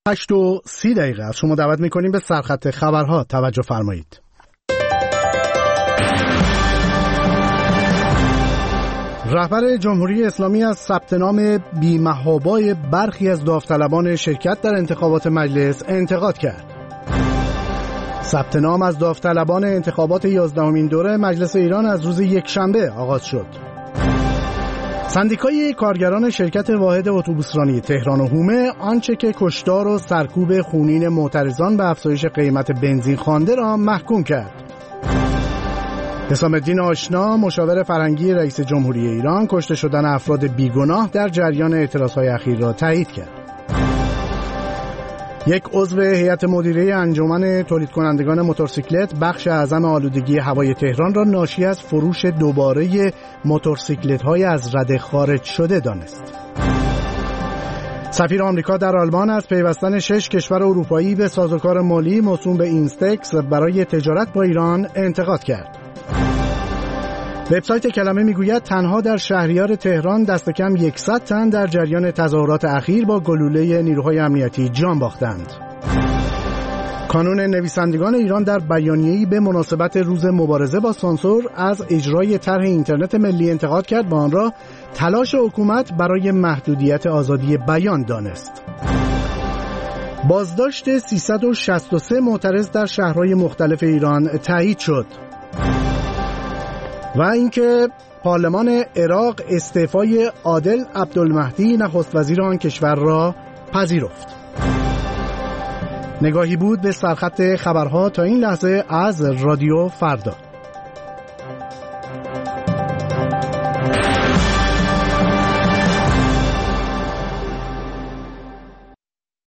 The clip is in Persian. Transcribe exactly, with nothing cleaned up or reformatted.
هشت و سی دقیقه از شما دعوت میکنیم به سرخط خبرها توجه فرمایید. رهبر جمهوری اسلامی از ثبت نام بی‌محابای برخی از داوطلبان شرکت در انتخابات مجلس انتقاد کرد. ثبت نام از داوطلبان انتخابات یازدهمین دوره مجلس ایران از روز یکشنبه آغاز شد. سندیکای کارگران شرکت واحد اتوبوسرانی تهران و حومه آنچه که کشتار و سرکوب خونین معترضان به افزایش قیمت بنزین خوانده را محکوم کرد. حسام الدین آشنا مشاور فرهنگی رئیس جمهوری ایران کشته شدن افراد بیگناه در جریان اعتراضهای اخیر را تایید کرد. یک عضو هیئت مدیره انجمن تولید کنندگان موتورسیکلت بخش اعظم آلودگی هوای تهران را ناشی از فروش دوباره موتورسیکلت‌های از رده خارج شده دانست. سفیر آمریکا در آلمان از پیوستن شش کشور اروپایی به سازوکار مالی موسوم به اینستکس برای تجارت با ایران انتقاد کرد. وبسایت کلمه میگوید تنها در شهریار تهران دست کم صد تن در جریان تظاهرات اخیر با گلوله نیروهای امنیتی جان باختند. کانون نویسندگان ایران در بیانیه‌ای به مناسبت روز مبارزه با سانسور از اجرای طرح اینترنت ملی انتقاد کرد و آن را تلاش حکومت برای محدودیت آزادی بیان دانست. بازداشت سیصد و شصت و سه معترض در شهرهای مختلف ایران تایید شد. و اینکه پارلمان عراق استعفای عادل عبدالمهدی نخست وزیر آن کشور را پذیرفت. نگاهی بود به سرخط خبرها تا این لحظه از رادیو فردا.